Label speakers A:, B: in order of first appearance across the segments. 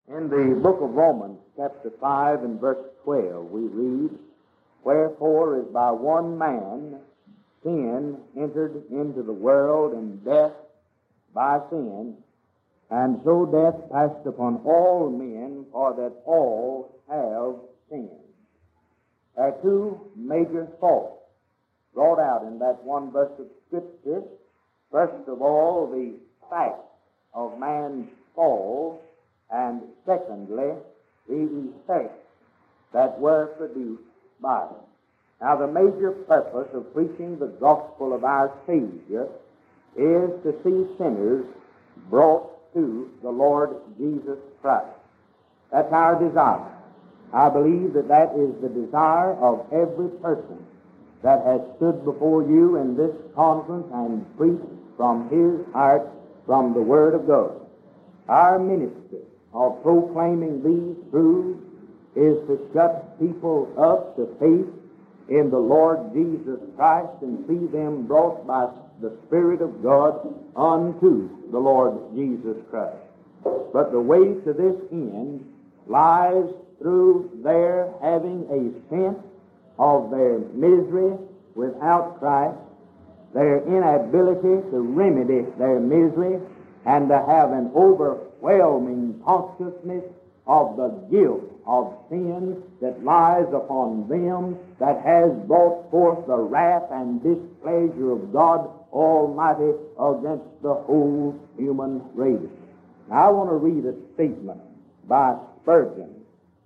A: In the book of Romans, chapter 5 and verse 12, we read, "Wherefore is by one man sin entered into the world, and death by sin, and so death passed upon all men, for that all have sinned." There are two major thoughts brought out in that one verse of Scripture. First of all, the fact of man's fall, and secondly, the effects that were produced by it. Now, the major purpose of preaching the gospel of our Savior is to see sinners brought to the Lord Jesus Christ. That's our desire. I believe that that is the desire of every person that has stood before you in this conference and preached from his heart from the Word of God. Our ministry of proclaiming these truths is to shut people up to faith in the Lord Jesus Christ and see them brought by the Spirit of God unto the Lord Jesus Christ. But the way to this end lies through their having a sense of their misery without Christ, their inability to remedy their misery, and to have an overwhelming consciousness of the guilt of sin that lies upon them, that has brought forth the wrath and displeasure of God Almighty against the whole human race. Now, I want to read a statement by Spurgeon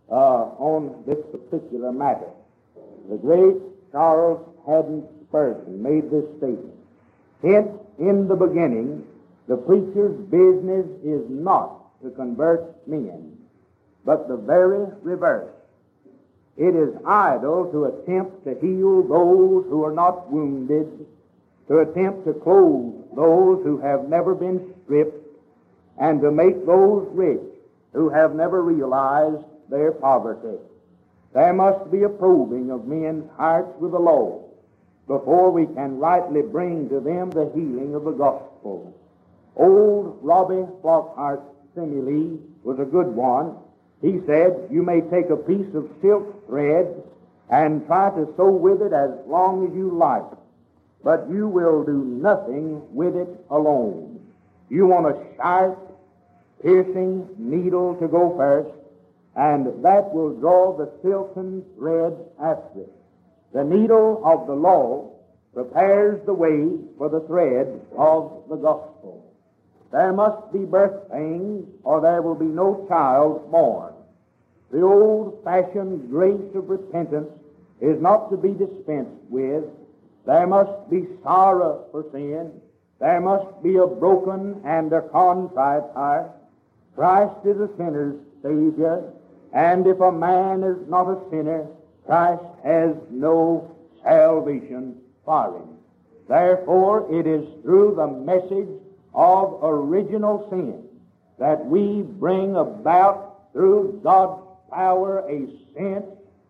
A: on this particular matter. The great Charles Haddon Spurgeon made this statement: "Hence, in the beginning, the preacher's business is not to convert men, but the very reverse. It is idle to attempt to heal those who are not wounded, to attempt to clothe those who have never been stripped, and to make those rich who have never realized their poverty. There must be a probing of men's hearts with the law before we can rightly bring to them the healing of the gospel." Old Robbie Flockhart's simile was a good one. He said, "You may take a piece of silk thread and try to sew with it as long as you like, but you will do nothing with it alone. You want a sharp, piercing needle to go first, and that will draw the silken thread after it. The needle of the law prepares the way for the thread of the gospel. There must be birth pains, or there will be no child born. The old-fashioned grace of repentance is not to be dispensed with. There must be sorrow for sin. There must be a broken and a contrite heart. Christ is a sinner's Savior, and if a man is not a sinner, Christ has no salvation for him. Therefore, it is through the message of original sin that we bring about, through God's power, a sense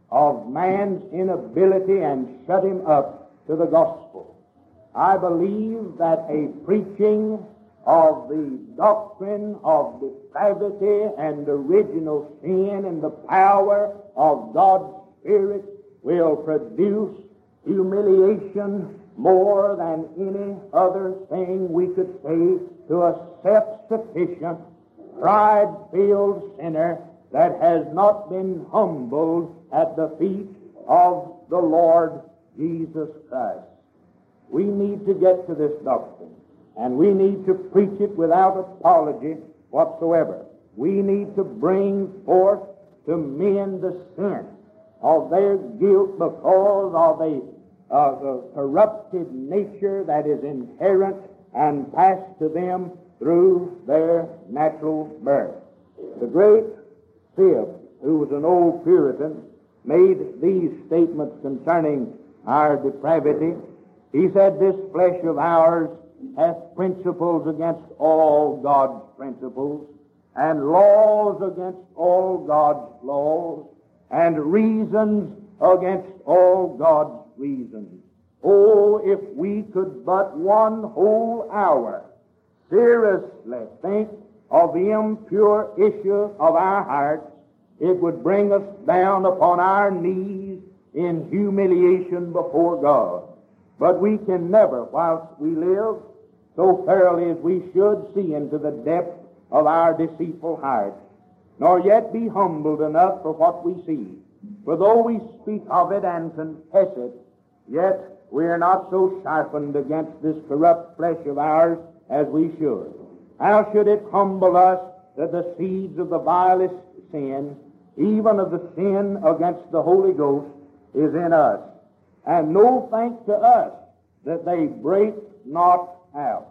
A: of man's inability and shut him up to the gospel. I believe that a preaching of the doctrine of depravity and original sin and the power of God's Spirit will produce humiliation more than any other thing we could say to a self-sufficient, pride-filled sinner that has not been humbled at the feet of the Lord Jesus Christ. We need to get to this doctrine, and we need to preach it without apology whatsoever. We need to bring forth to men the sense of their guilt because of the corrupted nature that is inherent and passed to them through their natural birth. The great Sibb, who was an old Puritan, made these statements concerning our depravity. He said, "This flesh of ours hath principles against all God's principles, and laws against all God's laws, and reasons against all God's reasons. Oh, if we could but one whole hour seriously think of the impure issue of our hearts, it would bring us down upon our knees in humiliation before God. But we can never, whilst we live, so thoroughly as we should, see into the depth of our deceitful hearts, nor yet be humbled enough for what we see. For though we speak of it and confess it, yet we are not so sharpened against this corrupt flesh of ours as we should. How should it humble us that the seeds of the vilest sin, even of the sin against the Holy Ghost, is in us? And no thanks to us that they break not out.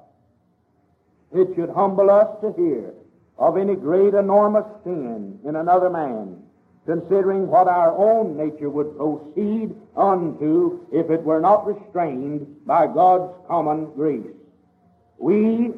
A: It should humble us to hear of any great enormous sin in another man, considering what our own nature would proceed unto if it were not restrained by God's common grace. We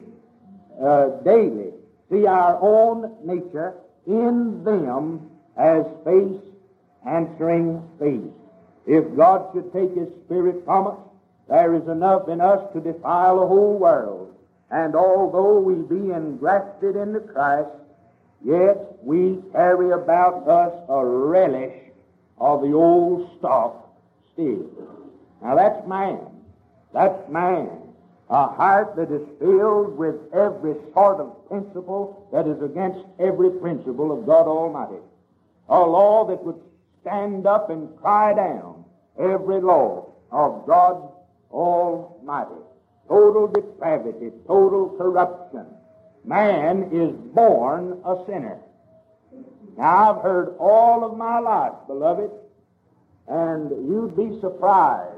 A: daily see our own nature in them as face answering face. If God should take His Spirit from us, there is enough in us to defile the whole world. And although we be engrafted into Christ, yet we carry about us a relish of the old stock still. Now that's man. That's man. A heart that is filled with every sort of principle that is against every principle of God Almighty. A law that would stand up and cry down every law of God Almighty. Total depravity, total corruption. Man is born a sinner. Now, I've heard all of my life, beloved, and you'd be surprised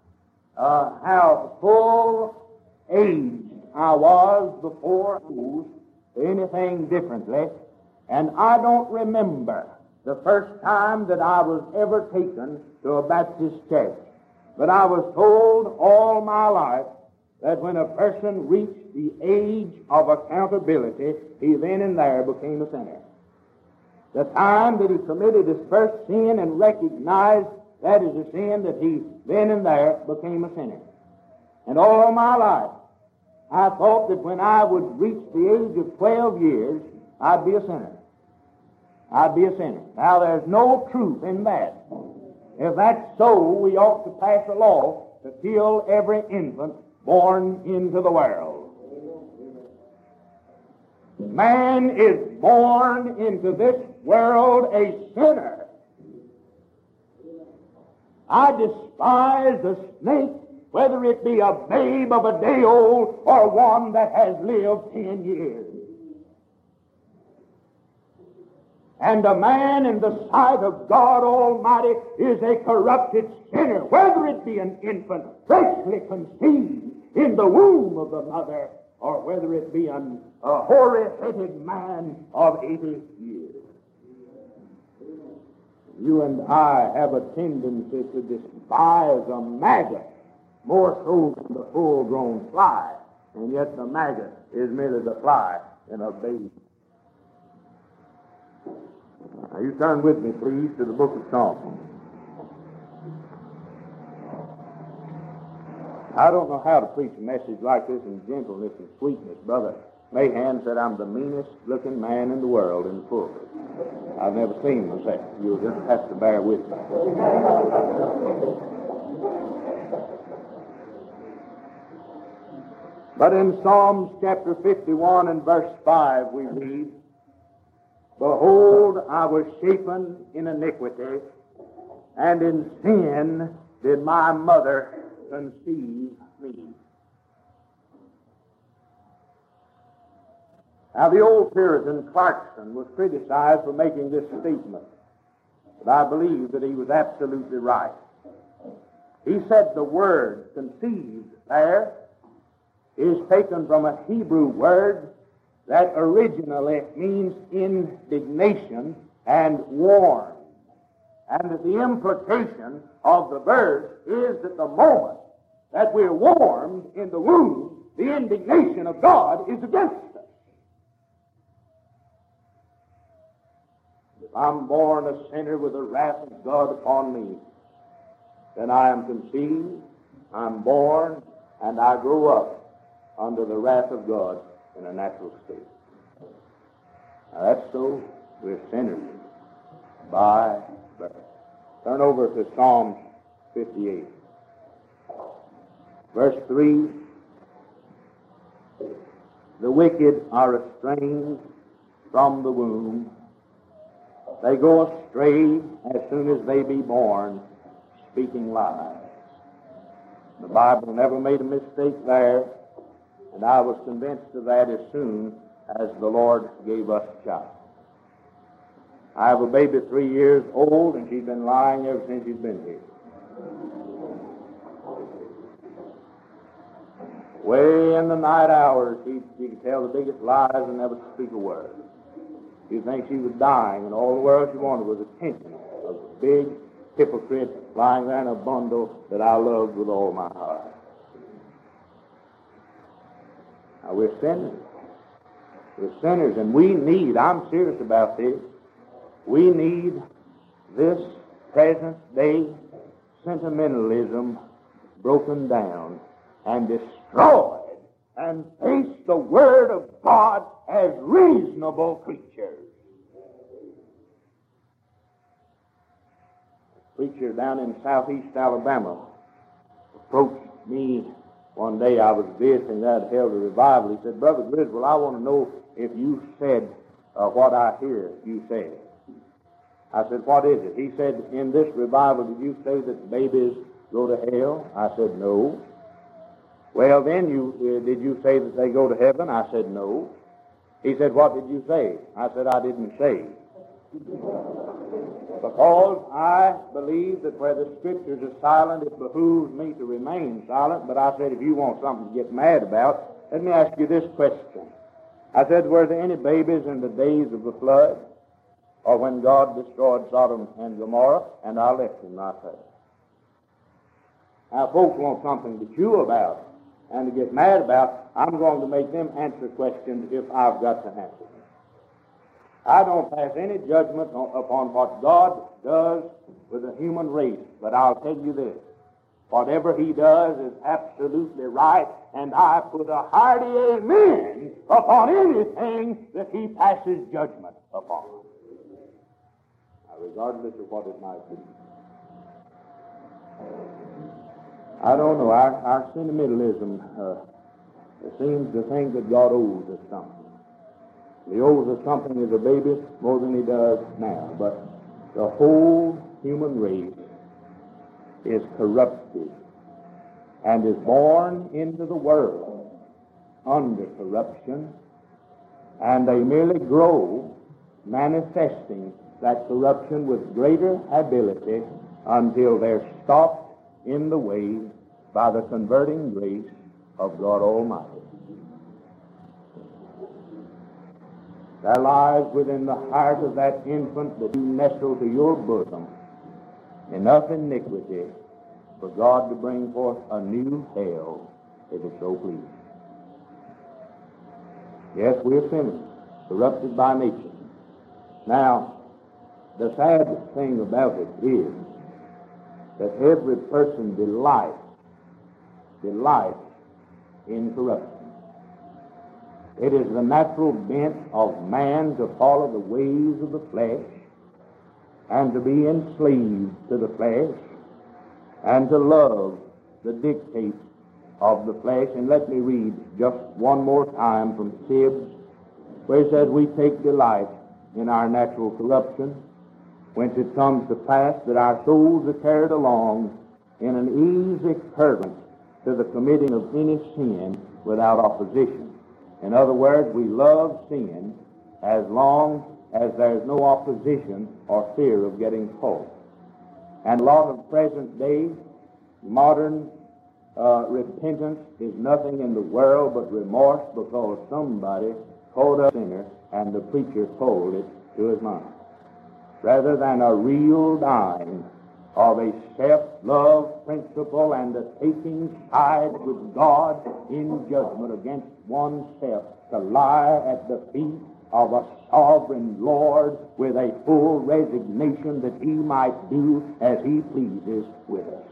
A: how full aged I was before I chose anything differently. And I don't remember the first time that I was ever taken to a Baptist church. But I was told all my life that when a person reached the age of accountability, he then and there became a sinner. The time that he committed his first sin and recognized that is a sin, that he then and there became a sinner. And all my life, I thought that when I would reach the age of 12 years, I'd be a sinner. I'd be a sinner. Now, there's no truth in that. If that's so, we ought to pass a law to kill every infant born into the world. Man is born into this world a sinner. I despise the snake, whether it be a babe of a day old or one that has lived 10 years. And a man in the sight of God Almighty is a corrupted sinner, whether it be an infant freshly conceived in the womb of the mother, or whether it be a hoary-headed man of 80 years. You and I have a tendency to despise a maggot more so than the full-grown fly, and yet the maggot is merely the fly in a baby. Now, you turn with me, please, to the book of Psalms. I don't know how to preach a message like this in gentleness and sweetness. Brother Mahan said I'm the meanest-looking man in the world in the pulpit. I've never seen myself. You'll just have to bear with me. But in Psalms chapter 51 and verse 5 we read, "Behold, I was shapen in iniquity, and in sin did my mother conceive me." Now, the old Puritan Clarkson was criticized for making this statement, but I believe that he was absolutely right. He said the word conceived there is taken from a Hebrew word that originally means indignation and warm. And that the implication of the verse is that the moment that we're warmed in the womb, the indignation of God is against us. If I'm born a sinner with the wrath of God upon me, then I am conceived, I'm born, and I grow up under the wrath of God in a natural state. Now that's so. We're sinners by birth. Turn over to Psalm 58. Verse 3. The wicked are estranged from the womb. They go astray as soon as they be born, speaking lies. The Bible never made a mistake there, and I was convinced of that as soon as the Lord gave us a child. I have a baby 3 years old, and she's been lying ever since she's been here. Way in the night hours, she could tell the biggest lies and never speak a word. You'd think she was dying, and all the world she wanted was attention of a big hypocrite lying there in a bundle that I loved with all my heart. Now, we're sinners. We're sinners, and we need, I'm serious about this, we need this present day sentimentalism broken down and destroyed and face the Word of God as reasonable creatures. A preacher down in southeast Alabama approached me one day. I was visiting that held a revival. He said, Brother Griswold, I want to know if you said what I hear you say. I said, what is it? He said, in this revival, did you say that babies go to hell? I said, no. Well, then, did you say that they go to heaven? I said, no. He said, what did you say? I said, I didn't say. Because I believe that where the Scriptures are silent, it behooves me to remain silent. But I said, if you want something to get mad about, let me ask you this question. I said, were there any babies in the days of the flood, or when God destroyed Sodom and Gomorrah? And I left him right there. Now, folks want something to chew about and to get mad about. I'm going to make them answer questions if I've got to answer them. I don't pass any judgment upon what God does with the human race, but I'll tell you this. Whatever he does is absolutely right, and I put a hearty amen upon anything that he passes judgment upon. Now, regardless of what it might be. I don't know. Our sentimentalism seems to think that God owes us something. He owes us something as a baby more than he does now. But the whole human race is corrupted and is born into the world under corruption, and they merely grow, manifesting that corruption with greater ability until they're stopped in the way by the converting grace of God Almighty. There lies within the heart of that infant that you nestle to your bosom enough iniquity for God to bring forth a new hell, if it so please. Yes, we're sinners, corrupted by nature. Now, the sad thing about it is that every person delights in corruption. It is the natural bent of man to follow the ways of the flesh and to be enslaved to the flesh and to love the dictates of the flesh. And let me read just one more time from Tibbs, where it says, we take delight in our natural corruption, whence it comes to pass that our souls are carried along in an easy current to the committing of any sin without opposition. In other words, we love sin as long as there's no opposition or fear of getting caught. And a lot of present-day modern repentance is nothing in the world but remorse because somebody called a sinner and the preacher told it to his mind, rather than a real dying of a self-love principle and a taking sides with God in judgment against oneself, to lie at the feet of a sovereign Lord with a full resignation that he might do as he pleases with us.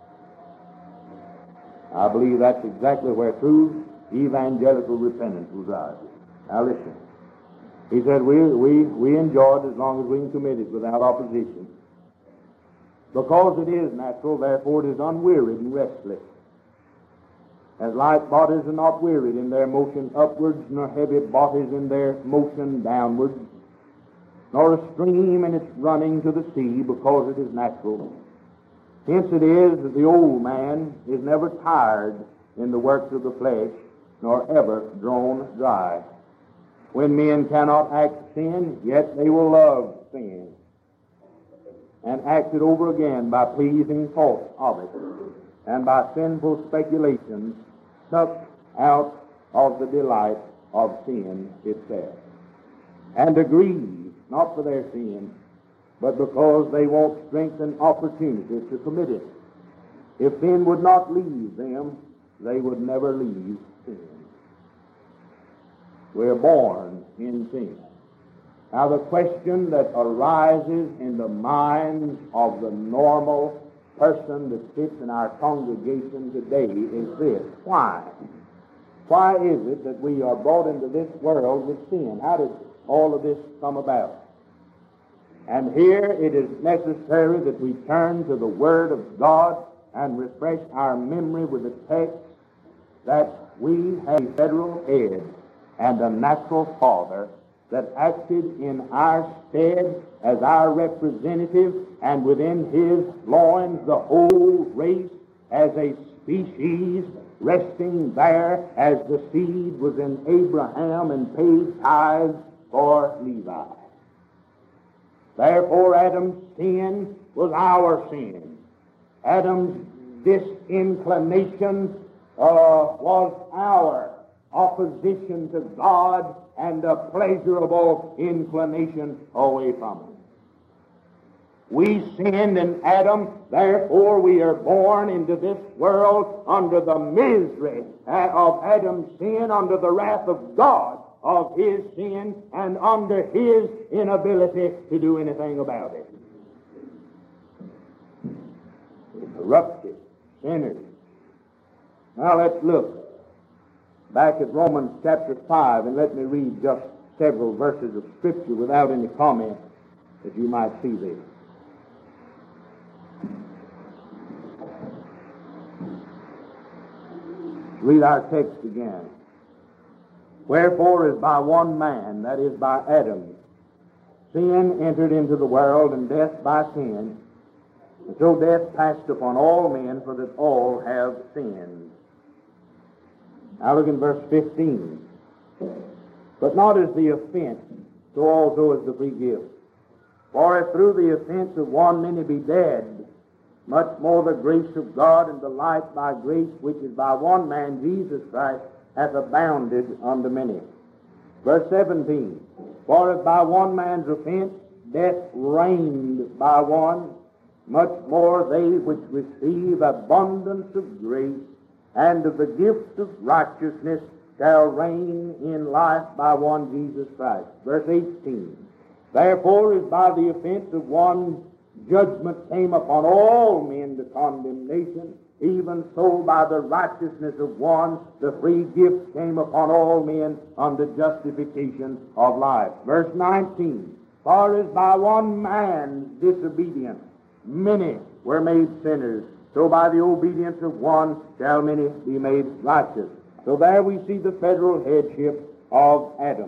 A: I believe that's exactly where true evangelical repentance resides. Now listen. He said, we enjoy it as long as we can commit it without opposition. Because it is natural, therefore it is unwearied and restless. As light bodies are not wearied in their motion upwards, nor heavy bodies in their motion downwards, nor a stream in its running to the sea, because it is natural. Hence it is that the old man is never tired in the works of the flesh, nor ever drawn dry. When men cannot act sin, yet they will love sin, and act it over again by pleasing thoughts of it, and by sinful speculations sucked out of the delight of sin itself, and agree not for their sin, but because they want strength and opportunity to commit it. If sin would not leave them, they would never leave sin. We're born in sin. Now the question that arises in the minds of the normal person that sits in our congregation today is this: why? Why is it that we are brought into this world with sin? How did all of this come about? And here it is necessary that we turn to the Word of God and refresh our memory with the text that we have a federal head and a natural father that acted in our stead as our representative, and within his loins the whole race as a species resting there as the seed was in Abraham and paid tithes for Levi. Therefore Adam's sin was our sin. Adam's disinclination was our opposition to God and a pleasurable inclination away from Him. We sinned in Adam, therefore we are born into this world under the misery of Adam's sin, under the wrath of God of his sin, and under his inability to do anything about it. Corrupted sinners. Now let's look back at Romans chapter 5, and let me read just several verses of Scripture without any comment, that you might see this. Read our text again. Wherefore, as by one man, that is by Adam, sin entered into the world, and death by sin, and so death passed upon all men, for that all have sinned. Now look in verse 15. But not as the offense, so also as the free gift. For if through the offense of one many be dead, much more the grace of God and the light by grace, which is by one man, Jesus Christ, hath abounded unto many. Verse 17. For if by one man's offense death reigned by one, much more they which receive abundance of grace and of the gift of righteousness shall reign in life by one Jesus Christ. Verse 18. Therefore, as by the offense of one judgment came upon all men to condemnation, even so by the righteousness of one the free gift came upon all men unto justification of life. Verse 19. For as by one man's disobedience many were made sinners, so by the obedience of one shall many be made righteous. So there we see the federal headship of Adam.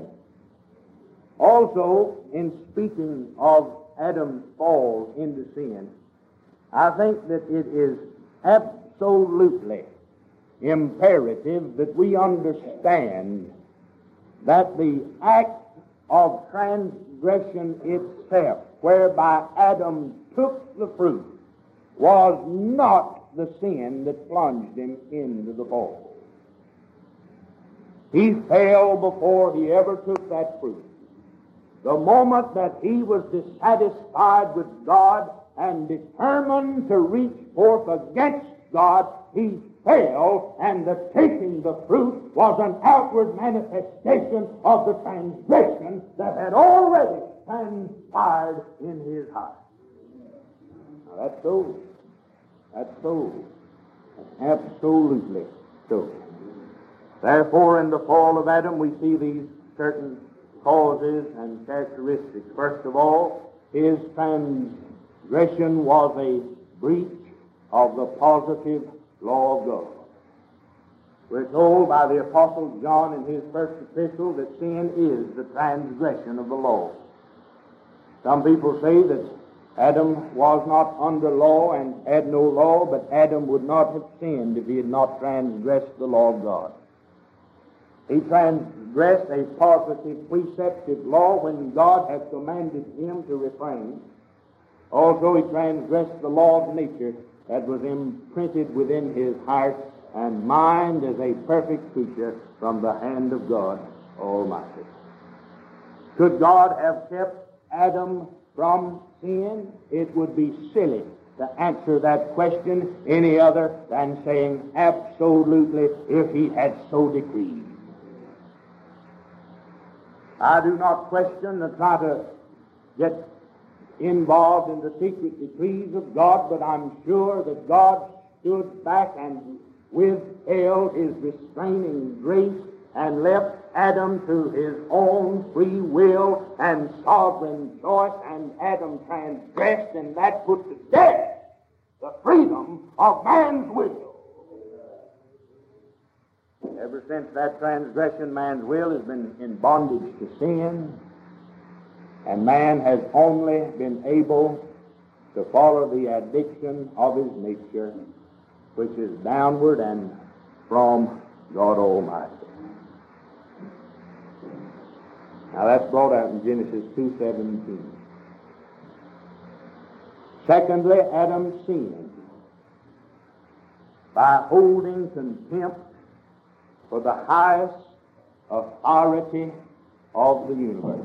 A: Also, in speaking of Adam's fall into sin, I think that it is absolutely imperative that we understand that the act of transgression itself, whereby Adam took the fruit, was not the sin that plunged him into the fall. He fell before he ever took that fruit. The moment that he was dissatisfied with God and determined to reach forth against God, he fell, and the taking the fruit was an outward manifestation of the transgression that had already transpired in his heart. Now that's so. That's so. Absolutely so. Therefore, in the fall of Adam, we see these certain causes and characteristics. First of all, his transgression was a breach of the positive law of God. We're told by the Apostle John in his first epistle that sin is the transgression of the law. Some people say that Adam was not under law and had no law, but Adam would not have sinned if he had not transgressed the law of God. He transgressed a positive, preceptive law when God had commanded him to refrain. Also, he transgressed the law of nature that was imprinted within his heart and mind as a perfect creature from the hand of God Almighty. Could God have kept Adam from sin? It would be silly to answer that question any other than saying absolutely if he had so decreed. I do not question or try to get involved in the secret decrees of God, but I'm sure that God stood back and withheld his restraining grace and left Adam to his own free will and sovereign choice, and Adam transgressed, and that put to death the freedom of man's will. Ever since that transgression, man's will has been in bondage to sin, and man has only been able to follow the addiction of his nature, which is downward and from God Almighty. Now that's brought out in Genesis 2:17. Secondly, Adam sinned by holding contempt for the highest authority of the universe.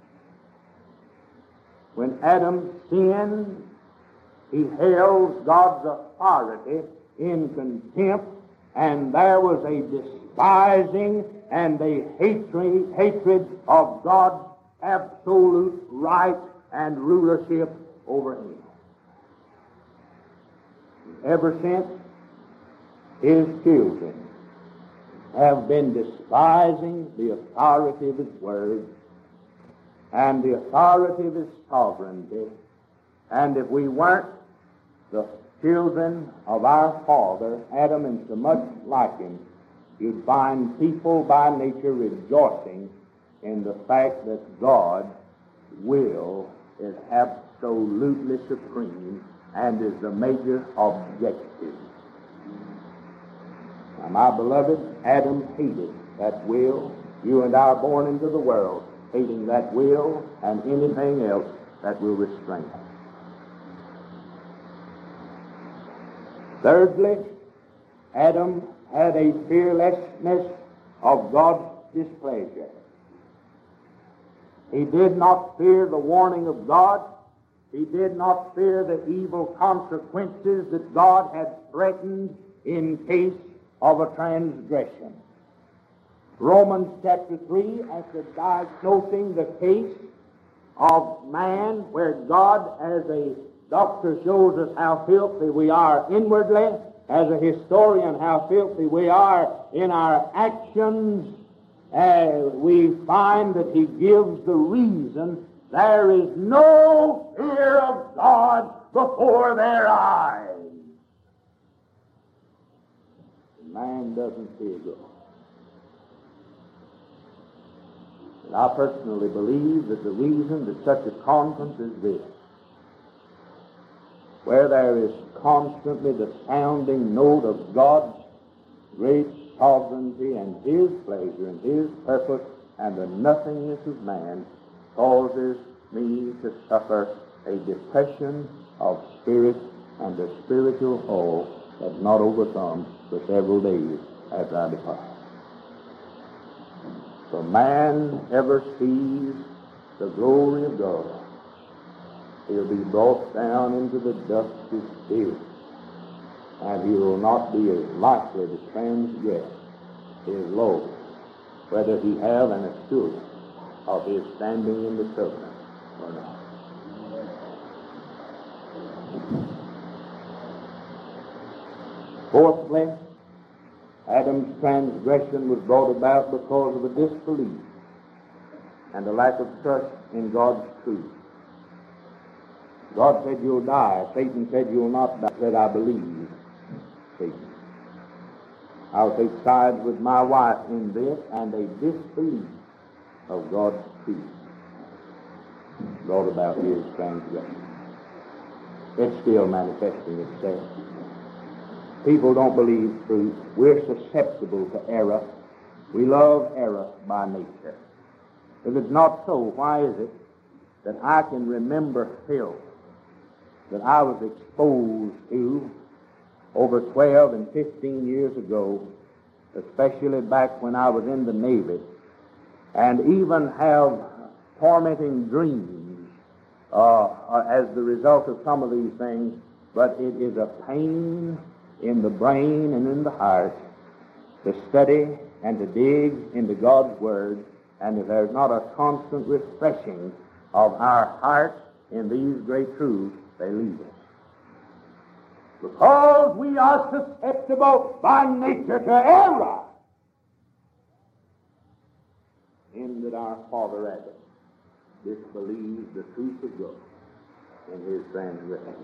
A: When Adam sinned, he held God's authority in contempt, and there was a despising and a hatred of God's absolute right and rulership over him. Ever since, his children have been despising the authority of his word and the authority of his sovereignty. And if we weren't the children of our father, Adam, and so much like him, you'd find people by nature rejoicing in the fact that God's will is absolutely supreme and is the major objective. Now, my beloved, Adam hated that will. You and I are born into the world hating that will and anything else that will restrain us. Thirdly, Adam had a fearlessness of God's displeasure. He did not fear the warning of God. He did not fear the evil consequences that God had threatened in case of a transgression. Romans chapter 3, after diagnosing the case of man, where God, as a doctor, shows us how filthy we are inwardly, as a historian, how filthy we are in our actions, we find that he gives the reason there is no fear of God before their eyes. Man doesn't fear God. And I personally believe that the reason that such a conference is this, where there is constantly the sounding note of God's great sovereignty and his pleasure and his purpose and the nothingness of man, causes me to suffer a depression of spirit and a spiritual awe that's not overcome for several days after I depart. For man ever sees the glory of God, he'll be brought down into the dusty spirit, and he will not be as likely to transgress his law, whether he have an assurance of his standing in the covenant or not. Fourthly, Adam's transgression was brought about because of a disbelief and a lack of trust in God's truth. God said you'll die. Satan said you'll not die. Said, I believe Satan. I'll take sides with my wife in this, and a disbelief of God's truth brought about his transgression. It's still manifesting itself. People don't believe truth. We're susceptible to error. We love error by nature. If it's not so, why is it that I can remember filth that I was exposed to over 12 and 15 years ago, especially back when I was in the Navy, and even have tormenting dreams as the result of some of these things, but it is a pain in the brain and in the heart to study and to dig into God's Word, and if there's not a constant refreshing of our hearts in these great truths, they leave us. Because we are susceptible by nature to error, in that our father Adam disbelieved the truth of God in his transgression.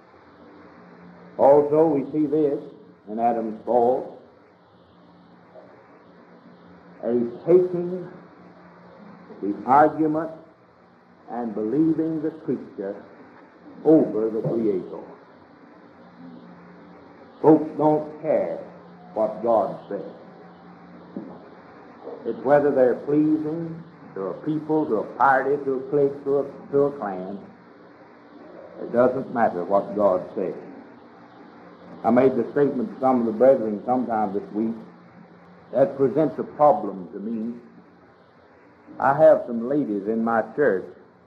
A: Also, we see this in Adam's fall, a taking the argument and believing the creature over the Creator. Folks don't care what God says. It's whether they're pleasing to a people, to a party, to a clique, to a clan. It doesn't matter what God says. I made the statement to some of the brethren sometime this week that presents a problem to me. I have some ladies in my church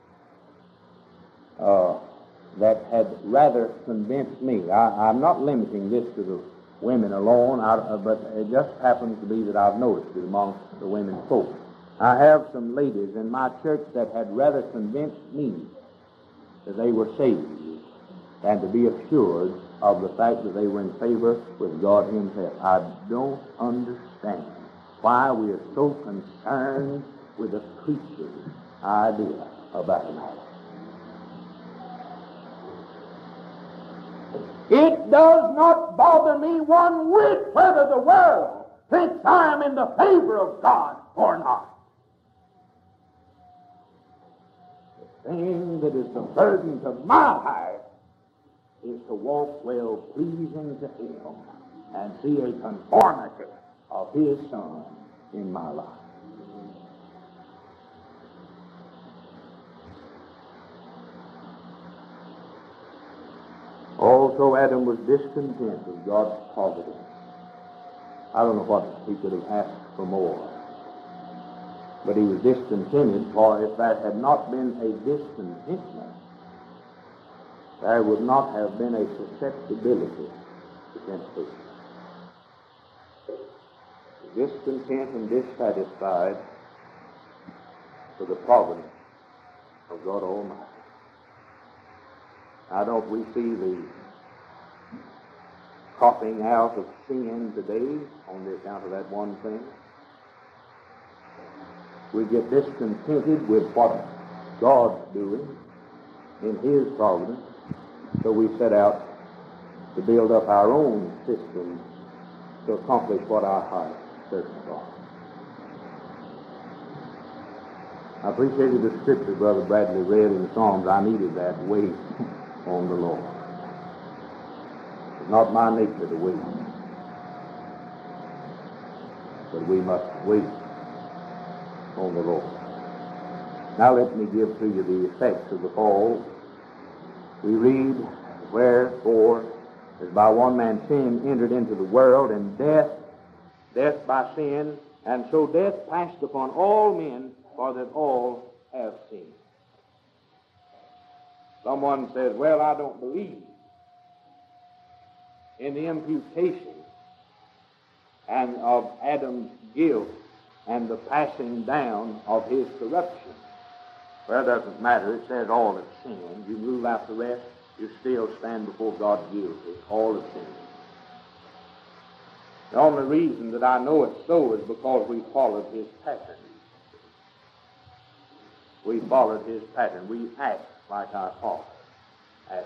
A: that had rather convinced me. I'm not limiting this to the women alone, but it just happens to be that I've noticed it amongst the women folk. I have some ladies in my church that had rather convinced me that they were saved than to be assured of the fact that they were in favor with God Himself. I don't understand why we are so concerned with the preacher's idea about the matter. It does not bother me one whit whether the world thinks I am in the favor of God or not. The thing that is the burden to my heart is to walk well pleasing to Him and see a conformity of His Son in my life. Also, Adam was discontent with God's providence. I don't know what he could have asked for more. But he was discontented, for if there had not been a discontentment, there would not have been a susceptibility to temptation. Discontent and dissatisfied with the providence of God Almighty. Now, don't we see the coughing out of sin today on the account of that one thing? We get discontented with what God's doing in His providence, so we set out to build up our own systems to accomplish what our hearts search for. I appreciated the scripture Brother Bradley read in the Psalms. I needed that. Wait on the Lord. It's not my nature to wait, but we must wait on the Lord. Now let me give to you the effects of the fall. We read, wherefore, as by one man sin entered into the world, and death by sin, and so death passed upon all men, for that all have sinned. Someone says, well, I don't believe in the imputation and of Adam's guilt and the passing down of his corruption. Well, it doesn't matter. It says all have sinned. You rule out the rest, you still stand before God guilty. All have sinned. The only reason that I know it's so is because we followed his pattern. We followed his pattern. We act like our father Adam.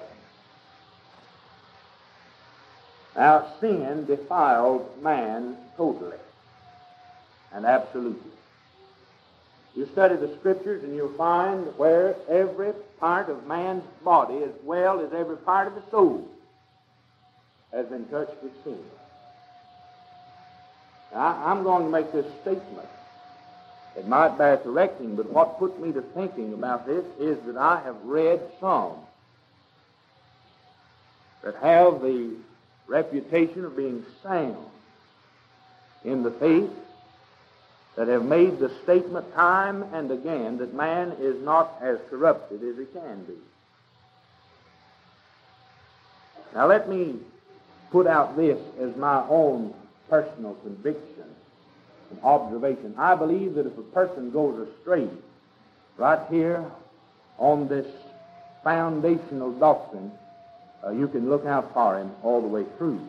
A: Now, sin defiled man totally and absolutely. You study the Scriptures and you'll find where every part of man's body, as well as every part of the soul, has been touched with sin. Now, I'm going to make this statement. It might bear correcting, but what put me to thinking about this is that I have read some that have the reputation of being sound in the faith, that have made the statement time and again that man is not as corrupted as he can be. Now let me put out this as my own personal conviction and observation. I believe that if a person goes astray right here on this foundational doctrine, you can look out for him all the way through.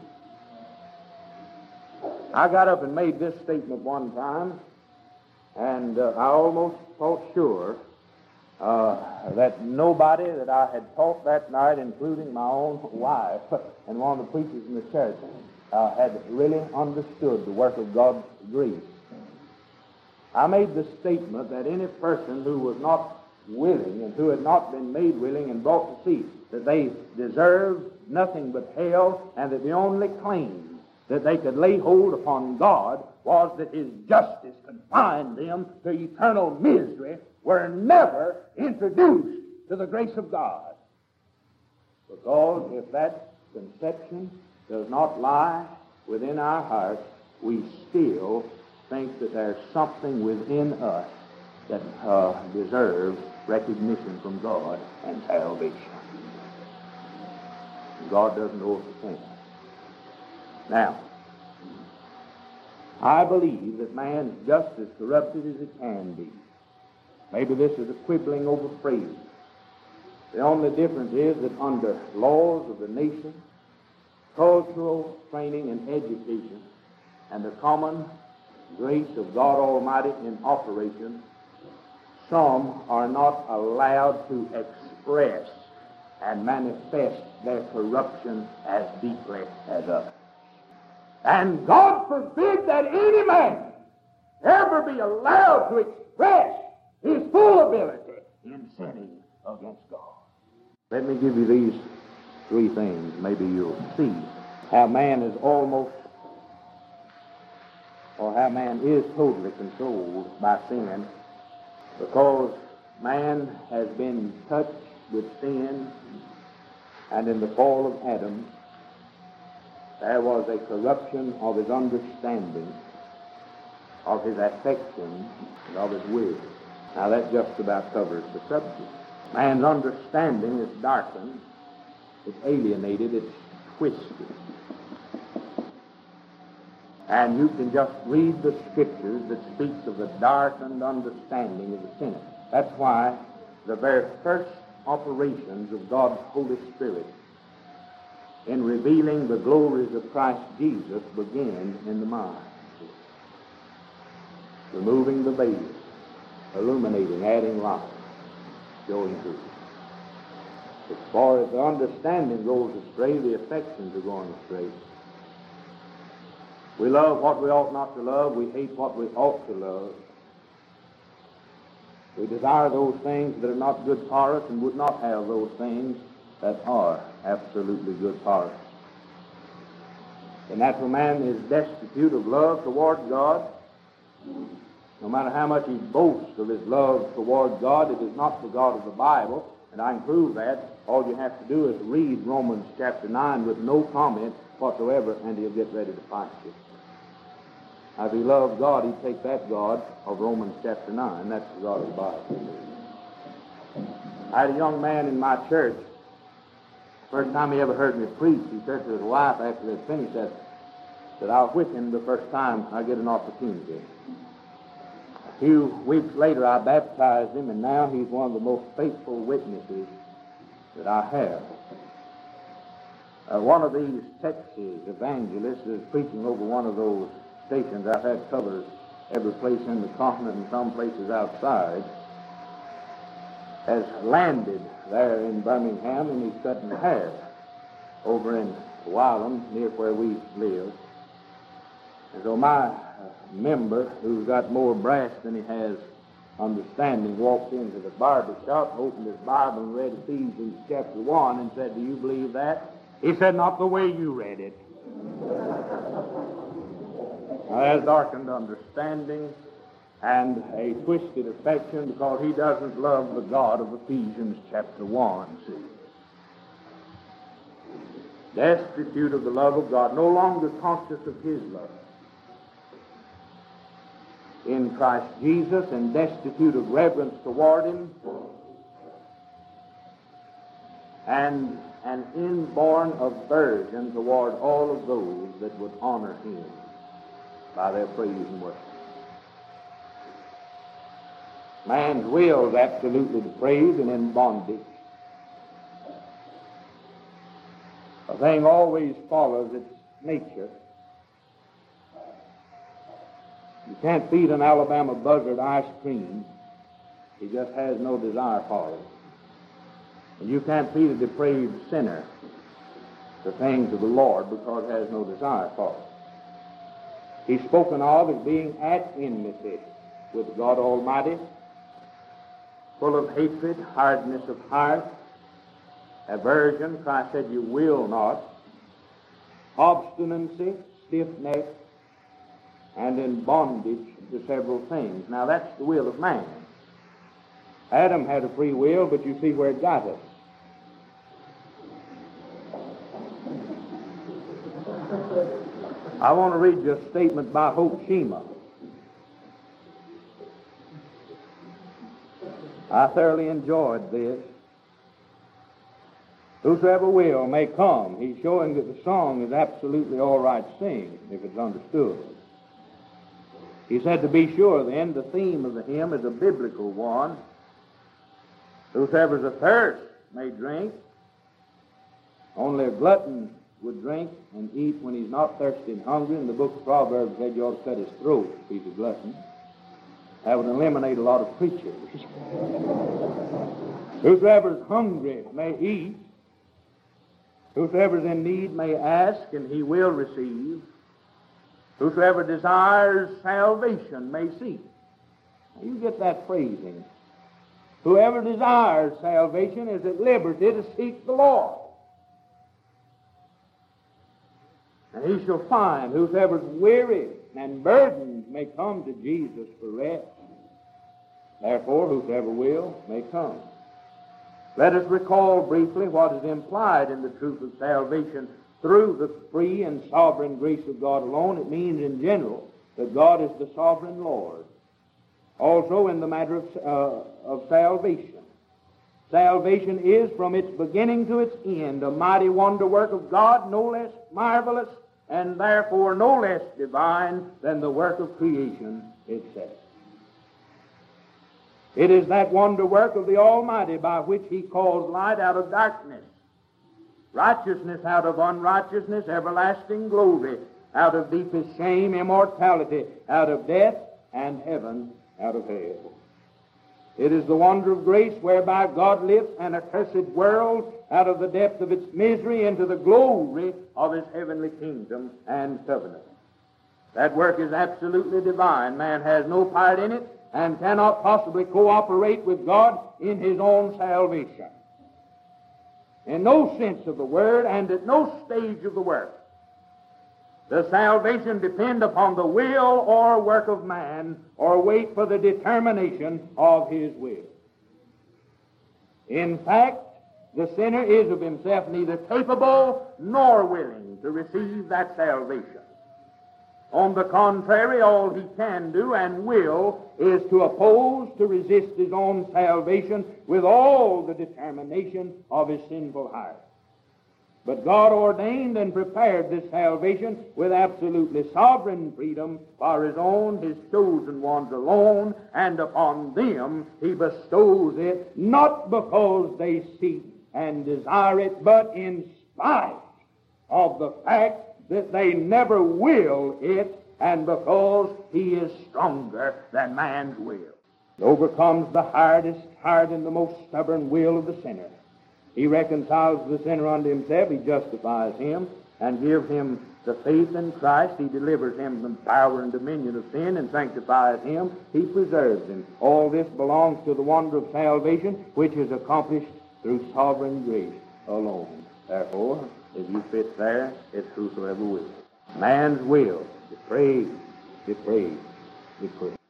A: I got up and made this statement one time, and I almost felt sure that nobody that I had taught that night, including my own wife and one of the preachers in the church, had really understood the work of God's grace. I made the statement that any person who was not willing and who had not been made willing and brought to see that they deserved nothing but hell, and that the only claim that they could lay hold upon God was that his justice confined them to eternal misery, were never introduced to the grace of God. Because if that conception does not lie within our hearts, we still think that there's something within us that deserves recognition from God and salvation. God doesn't owe us a thing. Now, I believe that man is just as corrupted as it can be. Maybe this is a quibbling over phrase. The only difference is that under laws of the nation, cultural training and education, and the common grace of God Almighty in operation, some are not allowed to express and manifest their corruption as deeply as others. And God forbid that any man ever be allowed to express his full ability in sinning against God. Let me give you these three things. Maybe you'll see how man is almost, or how man is totally controlled by sin, because man has been touched with sin, and in the fall of Adam, there was a corruption of his understanding, of his affection, and of his will. Now that just about covers the subject. Man's understanding is darkened, it's alienated, it's twisted. And you can just read the Scriptures that speaks of the darkened understanding of the sinner. That's why the very first operations of God's Holy Spirit in revealing the glories of Christ Jesus begin in the mind. Removing the veil, illuminating, adding light, showing truth. As far as the understanding goes astray, the affections are going astray. We love what we ought not to love. We hate what we ought to love. We desire those things that are not good for us and would not have those things that are absolutely good for us. The natural man is destitute of love toward God. No matter how much he boasts of his love toward God, it is not the God of the Bible, and I can prove that. All you have to do is read Romans chapter 9 with no comment whatsoever, and he'll get ready to fight you. Now, if he loved God, he'd take that God of Romans chapter 9. That's the God of the Bible. I had a young man in my church. First time he ever heard me preach, he said to his wife after they'd finished that I'll whip him the first time I get an opportunity. A few weeks later, I baptized him, and now he's one of the most faithful witnesses that I have. One of these Texas evangelists is preaching over one of those stations. I've had covers every place in the continent and some places outside. has landed there in Birmingham, and he's cutting hair over in Wylam, near where we live. And so my member, who's got more brass than he has understanding, walked into the barber shop, opened his Bible, and read Ephesians chapter 1 and said, "Do you believe that?" He said, "Not the way you read it." Now, that's darkened understanding and a twisted affection, because he doesn't love the God of Ephesians chapter 1, see. Destitute of the love of God, no longer conscious of his love in Christ Jesus, and destitute of reverence toward him, and an inborn aversion toward all of those that would honor him by their praise and worship. Man's will is absolutely depraved and in bondage. A thing always follows its nature. You can't feed an Alabama buzzard ice cream. He just has no desire for it. And you can't feed a depraved sinner the things of the Lord, because he has no desire for it. He's spoken of as being at enmity with God Almighty, full of hatred, hardness of heart, aversion, Christ said, "You will not," obstinacy, stiff-neck, and in bondage to several things. Now, that's the will of man. Adam had a free will, but you see where it got us. I want to read you a statement by Hope Shima. I thoroughly enjoyed this. Whosoever will may come. He's showing that the song is absolutely all right to sing, if it's understood. He said, to be sure, then, the theme of the hymn is a biblical one. Whosoever's athirst may drink. Only a glutton would drink and eat when he's not thirsty and hungry. And the book of Proverbs said you ought to cut his throat if he's a glutton. That would eliminate a lot of preachers. Whosoever's hungry may eat. Whosoever's in need may ask, and he will receive. Whosoever desires salvation may seek. Now, you get that phrasing. Whoever desires salvation is at liberty to seek the Lord. And he shall find. Whosoever's weary and burdened may come to Jesus for rest. Therefore, whosoever will may come. Let us recall briefly what is implied in the truth of salvation through the free and sovereign grace of God alone. It means in general that God is the sovereign Lord. Also in the matter of salvation. Salvation is from its beginning to its end a mighty wonder work of God, no less marvelous and therefore no less divine than the work of creation itself. It is that wonder work of the Almighty by which he calls light out of darkness, righteousness out of unrighteousness, everlasting glory out of deepest shame, immortality out of death, and heaven out of hell. It is the wonder of grace whereby God lifts an accursed world out of the depth of its misery into the glory of his heavenly kingdom and covenant. That work is absolutely divine. Man has no part in it and cannot possibly cooperate with God in his own salvation. In no sense of the word and at no stage of the work does salvation depend upon the will or work of man or wait for the determination of his will. In fact, the sinner is of himself neither capable nor willing to receive that salvation. On the contrary, all he can do and will is to oppose, to resist his own salvation with all the determination of his sinful heart. But God ordained and prepared this salvation with absolutely sovereign freedom for his own, his chosen ones alone, and upon them he bestows it, not because they seek and desire it, but in spite of the fact that they never will it, and because he is stronger than man's will. overcomes the hardest heart and the most stubborn will of the sinner. He reconciles the sinner unto himself. He justifies him and gives him the faith in Christ. He delivers him from power and dominion of sin and sanctifies him. He preserves him. All this belongs to the wonder of salvation, which is accomplished through sovereign grace alone. Therefore, if you fit there, it's whosoever will. Man's will, depraved, depraved, depraved.